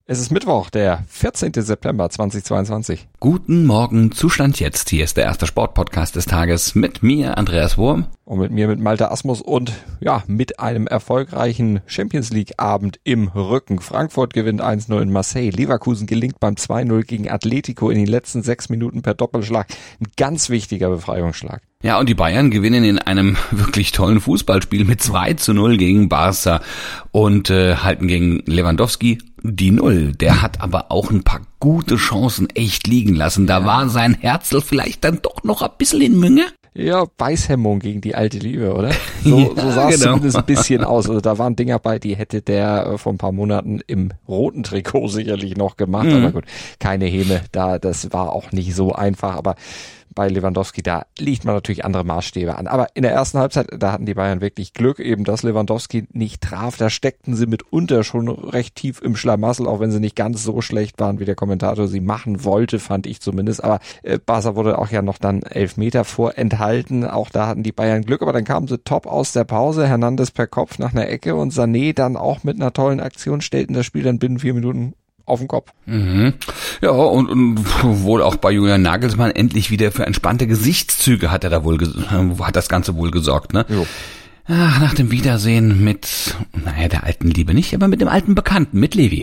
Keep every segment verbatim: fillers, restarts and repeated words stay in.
Es ist Mittwoch, der vierzehnten September zweitausendzweiundzwanzig. Guten Morgen, Zustand jetzt. Hier ist der erste Sportpodcast des Tages mit mir, Andreas Wurm. Und mit mir, mit Malte Asmus und ja, mit einem erfolgreichen Champions-League-Abend im Rücken. Frankfurt gewinnt eins null in Marseille. Leverkusen gelingt beim zwei null gegen Atletico in den letzten sechs Minuten per Doppelschlag. Ein ganz wichtiger Befreiungsschlag. Ja, und die Bayern gewinnen in einem wirklich tollen Fußballspiel mit zwei zu null gegen Barca und äh, halten gegen Lewandowski die Null. Der hat aber auch ein paar gute Chancen echt liegen lassen. Da ja. war sein Herzl vielleicht dann doch noch ein bisschen in Münge. Ja, Beißhemmung gegen die alte Liebe, oder? So, ja, so sah es genau. zumindest ein bisschen aus. Also da waren Dinger bei, die hätte der äh, vor ein paar Monaten im roten Trikot sicherlich noch gemacht. Mhm. Aber gut, keine Häme. Da, das war auch nicht so einfach. Aber bei Lewandowski, da liegt man natürlich andere Maßstäbe an. Aber in der ersten Halbzeit, da hatten die Bayern wirklich Glück, eben dass Lewandowski nicht traf. Da steckten sie mitunter schon recht tief im Schlamassel, auch wenn sie nicht ganz so schlecht waren, wie der Kommentator sie machen wollte, fand ich zumindest. Aber äh, Barca wurde auch ja noch dann Elfmeter vorenthalten. Auch da hatten die Bayern Glück, aber dann kamen sie top aus der Pause. Hernandez per Kopf nach einer Ecke und Sané dann auch mit einer tollen Aktion stellten das Spiel dann binnen vier Minuten auf den Kopf. Mhm. Ja, und, und wohl auch bei Julian Nagelsmann endlich wieder für entspannte Gesichtszüge hat er da wohl, hat das Ganze wohl gesorgt, ne? Jo. Ach, nach dem Wiedersehen mit, naja, der alten Liebe nicht, aber mit dem alten Bekannten, mit Levi.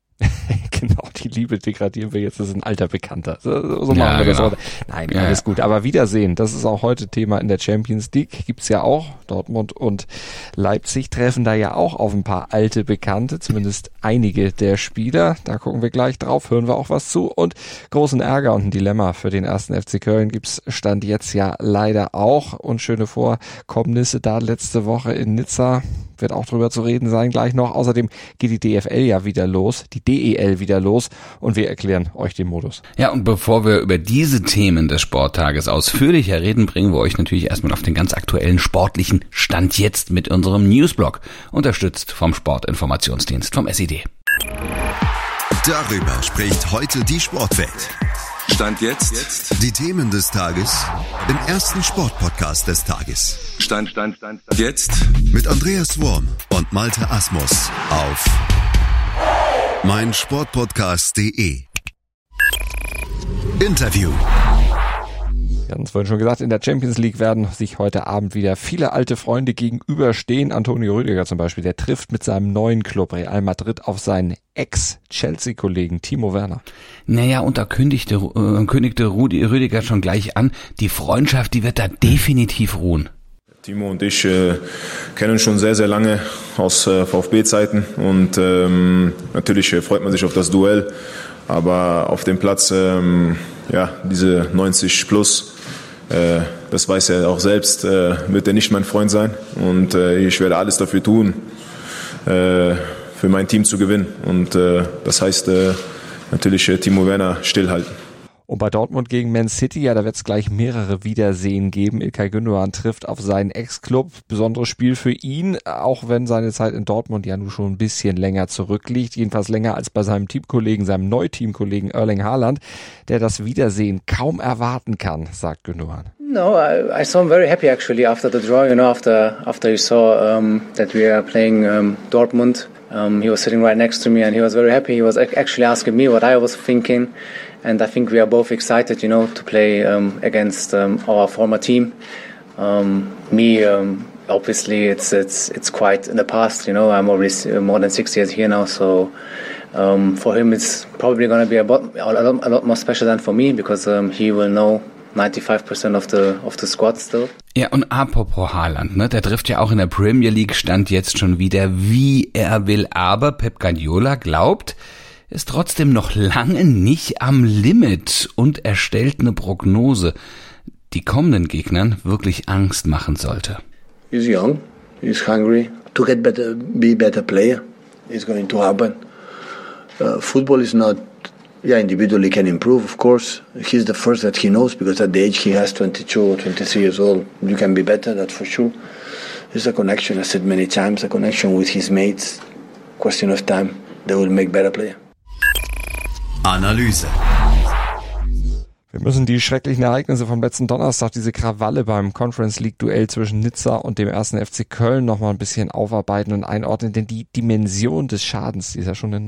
Genau, die Liebe degradieren wir jetzt, das ist ein alter Bekannter. So, so machen ja, wir genau. das heute. Nein, ja, alles ja. gut. Aber Wiedersehen, das ist auch heute Thema in der Champions League. Gibt's ja auch. Dortmund und Leipzig treffen da ja auch auf ein paar alte Bekannte, zumindest einige der Spieler. Da gucken wir gleich drauf, hören wir auch was zu. Und großen Ärger und ein Dilemma für den ersten F C Köln gibt's Stand jetzt ja leider auch. Unschöne Vorkommnisse da letzte Woche in Nizza. Wird auch drüber zu reden sein gleich noch. Außerdem geht die D F L ja wieder los, die D E L wieder los und wir erklären euch den Modus. Ja, und bevor wir über diese Themen des Sporttages ausführlicher reden, bringen wir euch natürlich erstmal auf den ganz aktuellen sportlichen Stand jetzt mit unserem Newsblog, unterstützt vom Sportinformationsdienst vom S I D. Darüber spricht heute die Sportwelt. Stand jetzt. Die Themen des Tages im ersten Sportpodcast des Tages. Stand, Stand, Stand, Stand. Jetzt. Mit Andreas Wurm und Malte Asmus auf meinsportpodcast punkt de. Interview. Wir hatten es vorhin schon gesagt, in der Champions League werden sich heute Abend wieder viele alte Freunde gegenüberstehen. Antonio Rüdiger zum Beispiel, der trifft mit seinem neuen Club Real Madrid auf seinen Ex-Chelsea-Kollegen Timo Werner. Naja, und da kündigte, äh, kündigte Rudi, Rüdiger schon gleich an, die Freundschaft, die wird da definitiv ruhen. Timo und ich äh, kennen schon sehr, sehr lange aus äh, VfB-Zeiten und ähm, natürlich äh, freut man sich auf das Duell, aber auf dem Platz, ähm, ja, diese neunzig plus, äh, das weiß er auch selbst, äh, wird er nicht mein Freund sein und äh, ich werde alles dafür tun, äh, für mein Team zu gewinnen und äh, das heißt äh, natürlich äh, Timo Werner stillhalten. Und bei Dortmund gegen Man City, ja, da wird es gleich mehrere Wiedersehen geben. İlkay Gündoğan trifft auf seinen Ex-Club. Besonderes Spiel für ihn, auch wenn seine Zeit in Dortmund ja nun schon ein bisschen länger zurückliegt. Jedenfalls länger als bei seinem Teamkollegen, seinem Neuteamkollegen Erling Haaland, der das Wiedersehen kaum erwarten kann, sagt Gündoğan. No, I, I saw him very happy actually after the draw, you know, after after he saw um, that we are playing um, Dortmund. Um, he was sitting right next to me and he was very happy. He was actually asking me what I was thinking. And I think we are both excited, you know, to play um, against um, our former team. Um, me, um, obviously, it's it's it's quite in the past, you know. I'm already more than six years here now, so um, for him, it's probably going to be a lot, a lot, a lot more special than for me because um, he will know ninety-five percent of the of the squad still. Ja, und apropos Haaland, ne, der trifft ja auch in der Premier League, stand jetzt schon wieder, wie er will. Aber Pep Guardiola glaubt, ist trotzdem noch lange nicht am Limit und er stellt eine Prognose, die kommenden Gegnern wirklich Angst machen sollte. He's young, he's hungry to get better, be a better player. It's going to happen. Uh, football is not, yeah, individually can improve, of course. He's the first that he knows because at the age he has, twenty-two or twenty-three years old, you can be better, that's for sure. There's a connection, I said many times, a connection with his mates. Question of time, they will make better player. Analyse. Wir müssen die schrecklichen Ereignisse vom letzten Donnerstag, diese Krawalle beim Conference League Duell zwischen Nizza und dem ersten F C Köln noch mal ein bisschen aufarbeiten und einordnen, denn die Dimension des Schadens, die ist ja schon enorm.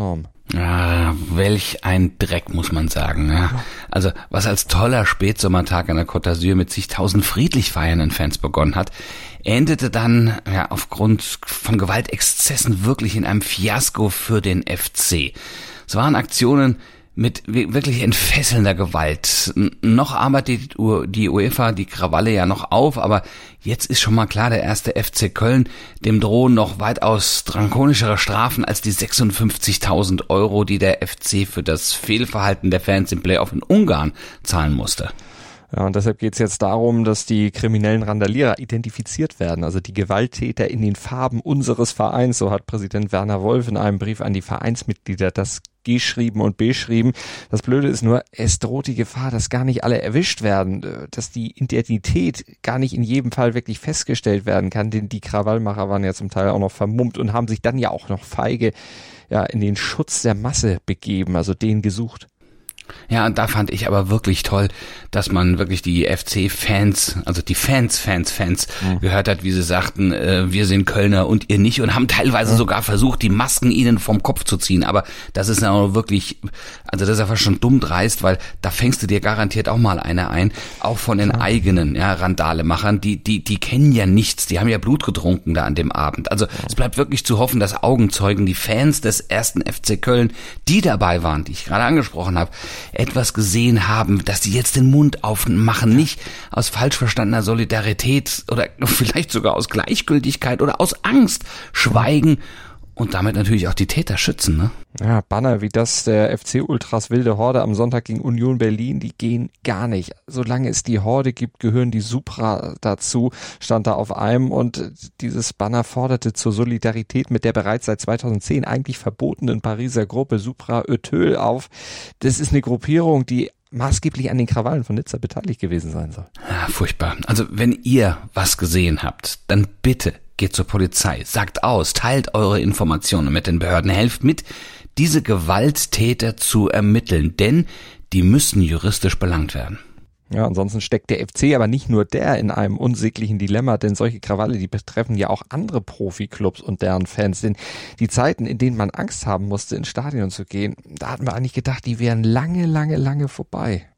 Ah, welch ein Dreck, muss man sagen. Ja. Also, was als toller Spätsommertag an der Côte d'Azur mit zigtausend friedlich feiernden Fans begonnen hat, endete dann ja aufgrund von Gewaltexzessen wirklich in einem Fiasko für den F C. Es waren Aktionen mit wirklich entfesselnder Gewalt. Noch arbeitet die UEFA die Krawalle ja noch auf, aber jetzt ist schon mal klar, der erste F C Köln, dem drohen noch weitaus drakonischere Strafen als die sechsundfünfzigtausend Euro, die der F C für das Fehlverhalten der Fans im Playoff in Ungarn zahlen musste. Ja, und deshalb geht es jetzt darum, dass die kriminellen Randalierer identifiziert werden, also die Gewalttäter in den Farben unseres Vereins, so hat Präsident Werner Wolf in einem Brief an die Vereinsmitglieder das geschrieben und beschrieben. Das Blöde ist nur, es droht die Gefahr, dass gar nicht alle erwischt werden, dass die Identität gar nicht in jedem Fall wirklich festgestellt werden kann, denn die Krawallmacher waren ja zum Teil auch noch vermummt und haben sich dann ja auch noch feige ja, in den Schutz der Masse begeben, also den gesucht. Ja, und da fand ich aber wirklich toll, dass man wirklich die F C-Fans, also die Fans, Fans, Fans mhm. gehört hat, wie sie sagten, äh, wir sind Kölner und ihr nicht, und haben teilweise mhm. sogar versucht, die Masken ihnen vom Kopf zu ziehen. Aber das ist ja auch wirklich, also das ist einfach schon dumm dreist, weil da fängst du dir garantiert auch mal eine ein, auch von den ja. eigenen ja, Randalemachern, die die die kennen ja nichts, die haben ja Blut getrunken da an dem Abend. Also ja. es bleibt wirklich zu hoffen, dass Augenzeugen, die Fans des ersten F C Köln, die dabei waren, die ich gerade angesprochen habe, etwas gesehen haben, dass sie jetzt den Mund aufmachen, nicht aus falsch verstandener Solidarität oder vielleicht sogar aus Gleichgültigkeit oder aus Angst schweigen und damit natürlich auch die Täter schützen, ne? Ja, Banner wie das der F C-Ultras Wilde Horde am Sonntag gegen Union Berlin, die gehen gar nicht. Solange es die Horde gibt, gehören die Supra dazu, stand da auf einem, und dieses Banner forderte zur Solidarität mit der bereits seit zweitausendzehn eigentlich verbotenen Pariser Gruppe Supra Ötöl auf. Das ist eine Gruppierung, die maßgeblich an den Krawallen von Nizza beteiligt gewesen sein soll. Ja, furchtbar. Also wenn ihr was gesehen habt, dann bitte geht zur Polizei, sagt aus, teilt eure Informationen mit den Behörden, helft mit, diese Gewalttäter zu ermitteln, denn die müssen juristisch belangt werden. Ja, ansonsten steckt der F C aber nicht nur der in einem unsäglichen Dilemma, denn solche Krawalle, die betreffen ja auch andere Profiklubs und deren Fans. Denn die Zeiten, in denen man Angst haben musste, ins Stadion zu gehen, da hatten wir eigentlich gedacht, die wären lange, lange, lange vorbei.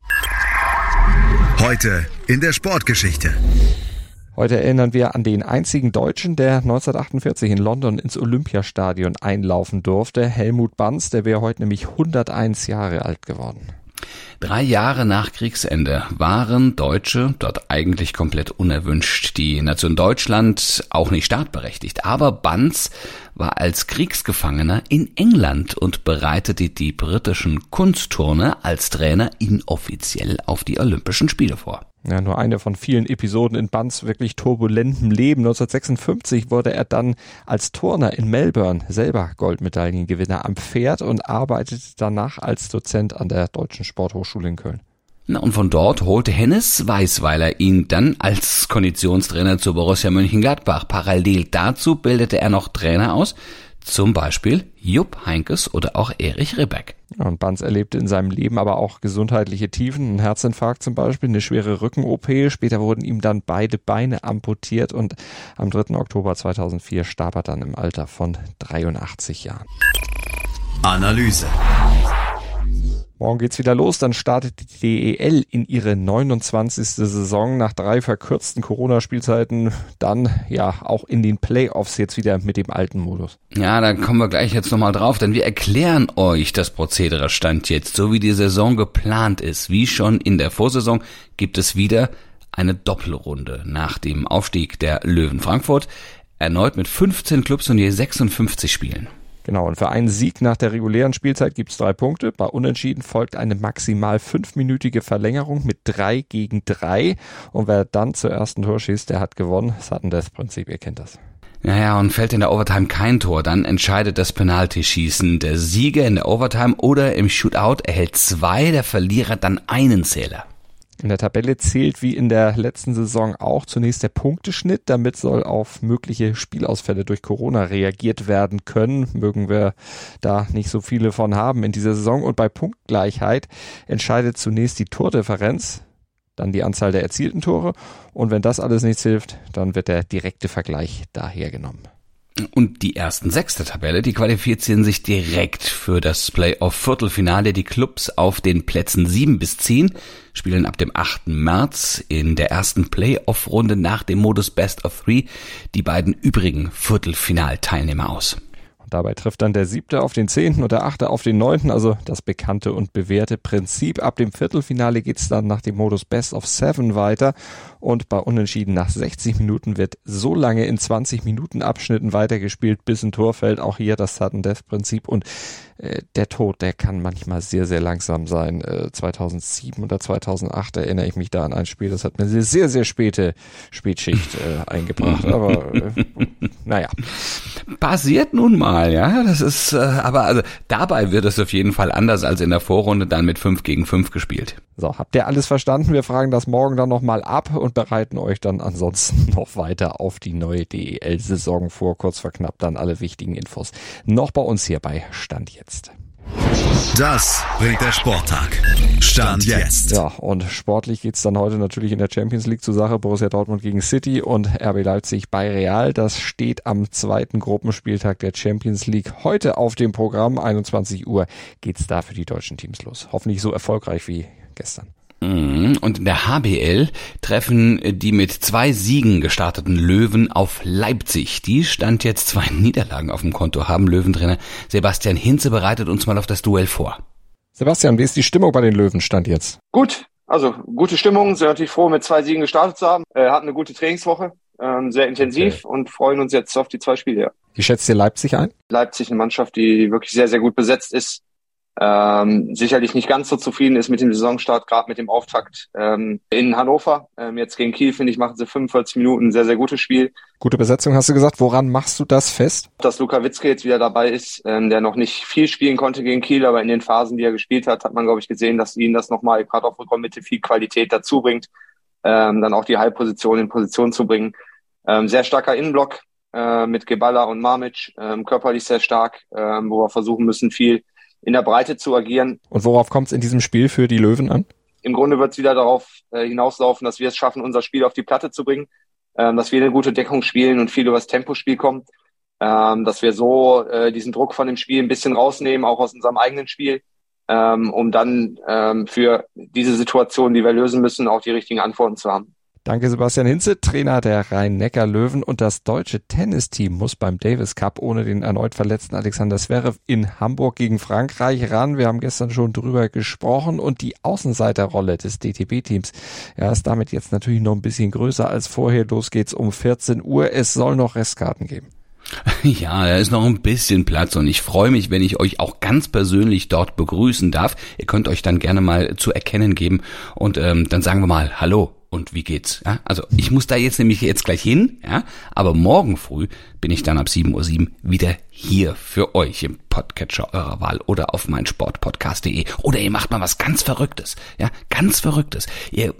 Heute in der Sportgeschichte. Heute erinnern wir an den einzigen Deutschen, der neunzehnhundertachtundvierzig in London ins Olympiastadion einlaufen durfte. Helmut Banz, der wäre heute nämlich hunderteins Jahre alt geworden. Drei Jahre nach Kriegsende waren Deutsche dort eigentlich komplett unerwünscht. Die Nation Deutschland auch nicht startberechtigt. Aber Banz war als Kriegsgefangener in England und bereitete die britischen Kunstturner als Trainer inoffiziell auf die Olympischen Spiele vor. Ja, nur eine von vielen Episoden in Banz wirklich turbulentem Leben. neunzehnhundertsechsundfünfzig wurde er dann als Turner in Melbourne selber Goldmedaillengewinner am Pferd und arbeitete danach als Dozent an der Deutschen Sporthochschule in Köln. Na, und von dort holte Hennes Weisweiler ihn dann als Konditionstrainer zu Borussia Mönchengladbach. Parallel dazu bildete er noch Trainer aus, zum Beispiel Jupp Heynckes oder auch Erich Ribbeck. Und Banz erlebte in seinem Leben aber auch gesundheitliche Tiefen, einen Herzinfarkt zum Beispiel, eine schwere Rücken-O P. Später wurden ihm dann beide Beine amputiert und am dritten Oktober zweitausendvier starb er dann im Alter von dreiundachtzig Jahren. Analyse. Morgen geht's wieder los, dann startet die D E L in ihre neunundzwanzigste Saison nach drei verkürzten Corona-Spielzeiten, dann ja auch in den Playoffs jetzt wieder mit dem alten Modus. Ja, da kommen wir gleich jetzt nochmal drauf, denn wir erklären euch das Prozedere Stand jetzt, so wie die Saison geplant ist. Wie schon in der Vorsaison gibt es wieder eine Doppelrunde nach dem Aufstieg der Löwen Frankfurt, erneut mit fünfzehn Clubs und je sechsundfünfzig Spielen. Genau, und für einen Sieg nach der regulären Spielzeit gibt's drei Punkte. Bei Unentschieden folgt eine maximal fünfminütige Verlängerung mit drei gegen drei. Und wer dann zur ersten Tor schießt, der hat gewonnen. Das hat ein Death-Prinzip, ihr kennt das. Naja, und fällt in der Overtime kein Tor, dann entscheidet das Penaltyschießen. Der Sieger in der Overtime oder im Shootout erhält zwei, der Verlierer dann einen Zähler. In der Tabelle zählt wie in der letzten Saison auch zunächst der Punkteschnitt. Damit soll auf mögliche Spielausfälle durch Corona reagiert werden können. Mögen wir da nicht so viele von haben in dieser Saison. Und bei Punktgleichheit entscheidet zunächst die Tordifferenz, dann die Anzahl der erzielten Tore. Und wenn das alles nichts hilft, dann wird der direkte Vergleich daher genommen. Und die ersten sechs der Tabelle, die qualifizieren sich direkt für das Playoff-Viertelfinale. Die Clubs auf den Plätzen sieben bis zehn spielen ab dem achten März in der ersten Playoff-Runde nach dem Modus Best of Three die beiden übrigen Viertelfinalteilnehmer aus. Dabei trifft dann der siebte auf den zehnten und der achte auf den neunten, also das bekannte und bewährte Prinzip. Ab dem Viertelfinale geht's dann nach dem Modus Best of Seven weiter und bei Unentschieden nach sechzig Minuten wird so lange in zwanzig Minuten Abschnitten weitergespielt, bis ein Tor fällt. Auch hier das Sudden-Death-Prinzip und äh, der Tod, der kann manchmal sehr, sehr langsam sein. Äh, zweitausendsieben oder zweitausendacht erinnere ich mich da an ein Spiel, das hat mir eine sehr, sehr späte Spätschicht äh, eingebracht, aber äh, naja. Passiert nun mal. Ja, das ist, äh, aber also dabei wird es auf jeden Fall anders als in der Vorrunde dann mit fünf gegen fünf gespielt. So, habt ihr alles verstanden? Wir fragen das morgen dann nochmal ab und bereiten euch dann ansonsten noch weiter auf die neue D E L-Saison vor. Kurz vor knapp dann alle wichtigen Infos noch bei uns hier bei Stand jetzt. Das bringt der Sporttag. Stand jetzt. Ja, und sportlich geht's dann heute natürlich in der Champions League zur Sache. Borussia Dortmund gegen City und R B Leipzig bei Real. Das steht am zweiten Gruppenspieltag der Champions League heute auf dem Programm. einundzwanzig Uhr geht's da für die deutschen Teams los. Hoffentlich so erfolgreich wie gestern. Und in der H B L treffen die mit zwei Siegen gestarteten Löwen auf Leipzig. Die Stand jetzt zwei Niederlagen auf dem Konto haben. Löwentrainer Sebastian Hinze bereitet uns mal auf das Duell vor. Sebastian, wie ist die Stimmung bei den Löwen Stand jetzt? Gut, also gute Stimmung. Sind natürlich froh, mit zwei Siegen gestartet zu haben. Äh, hatten eine gute Trainingswoche, ähm, sehr intensiv okay. Und freuen uns jetzt auf die zwei Spiele. Ja. Wie schätzt ihr Leipzig ein? Leipzig, eine Mannschaft, die wirklich sehr, sehr gut besetzt ist. Ähm, sicherlich nicht ganz so zufrieden ist mit dem Saisonstart, gerade mit dem Auftakt ähm, in Hannover. Ähm, jetzt gegen Kiel, finde ich, machen sie fünfundvierzig Minuten ein sehr, sehr gutes Spiel. Gute Besetzung, hast du gesagt. Woran machst du das fest? Dass Luka Witzke jetzt wieder dabei ist, ähm, der noch nicht viel spielen konnte gegen Kiel, aber in den Phasen, die er gespielt hat, hat man, glaube ich, gesehen, dass ihn das nochmal gerade auf Rückraummitte viel Qualität dazu bringt, ähm, dann auch die Halbposition in Position zu bringen. Ähm, sehr starker Innenblock äh, mit Geballa und Mamic, ähm, körperlich sehr stark, ähm, wo wir versuchen müssen, viel in der Breite zu agieren. Und worauf kommt es in diesem Spiel für die Löwen an? Im Grunde wird es wieder darauf äh, hinauslaufen, dass wir es schaffen, unser Spiel auf die Platte zu bringen, ähm, dass wir eine gute Deckung spielen und viel übers Tempospiel kommen, ähm, dass wir so äh, diesen Druck von dem Spiel ein bisschen rausnehmen, auch aus unserem eigenen Spiel, ähm, um dann ähm, für diese Situation, die wir lösen müssen, auch die richtigen Antworten zu haben. Danke Sebastian Hinze, Trainer der Rhein-Neckar-Löwen, und das deutsche Tennisteam muss beim Davis Cup ohne den erneut verletzten Alexander Zverev in Hamburg gegen Frankreich ran. Wir haben gestern schon drüber gesprochen und die Außenseiterrolle des D T B-Teams, ja, ist damit jetzt natürlich noch ein bisschen größer als vorher. Los geht's um vierzehn Uhr. Es soll noch Restkarten geben. Ja, da ist noch ein bisschen Platz und ich freue mich, wenn ich euch auch ganz persönlich dort begrüßen darf. Ihr könnt euch dann gerne mal zu erkennen geben und ähm, dann sagen wir mal Hallo. Und wie geht's? Ja, also ich muss da jetzt nämlich jetzt gleich hin, ja, aber morgen früh bin ich dann ab sieben Uhr sieben wieder hier für euch im Podcatcher eurer Wahl oder auf meinsportpodcast punkt de. Oder ihr macht mal was ganz Verrücktes, ja, ganz Verrücktes. Ihr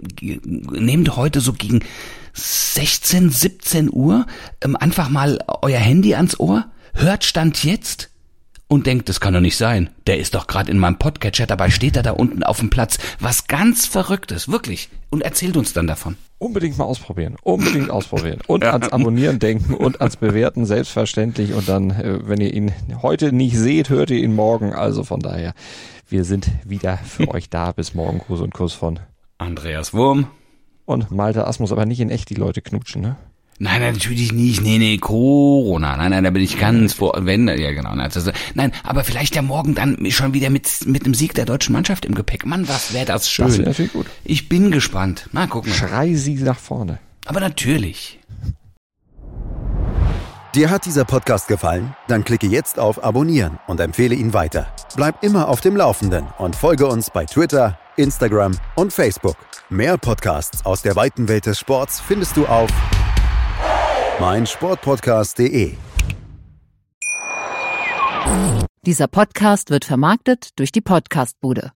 nehmt heute so gegen sechzehn, siebzehn Uhr ähm, einfach mal euer Handy ans Ohr, hört Stand jetzt und denkt, das kann doch nicht sein. Der ist doch gerade in meinem Podcatcher, dabei steht er da unten auf dem Platz. Was ganz Verrücktes, wirklich. Und erzählt uns dann davon. Unbedingt mal ausprobieren, unbedingt ausprobieren. Und ja. ans Abonnieren denken und ans Bewerten, selbstverständlich. Und dann, wenn ihr ihn heute nicht seht, hört ihr ihn morgen. Also von daher, wir sind wieder für euch da. Bis morgen. Gruß und Kuss von Andreas Wurm und Malte Asmus, aber nicht in echt die Leute knutschen, ne? Nein, natürlich nicht. Nee, nee, Corona. Nein, nein, da bin ich ganz vor, wenn, ja genau. Also, nein, aber vielleicht ja morgen dann schon wieder mit, mit dem Sieg der deutschen Mannschaft im Gepäck. Mann, was wäre das schön. Das wäre natürlich gut. Ich bin gespannt. Mal gucken. Schrei sie nach vorne. Aber natürlich. Dir hat dieser Podcast gefallen? Dann klicke jetzt auf Abonnieren und empfehle ihn weiter. Bleib immer auf dem Laufenden und folge uns bei Twitter, Instagram und Facebook. Mehr Podcasts aus der weiten Welt des Sports findest du auf meinsportpodcast punkt de. Dieser Podcast wird vermarktet durch die Podcastbude.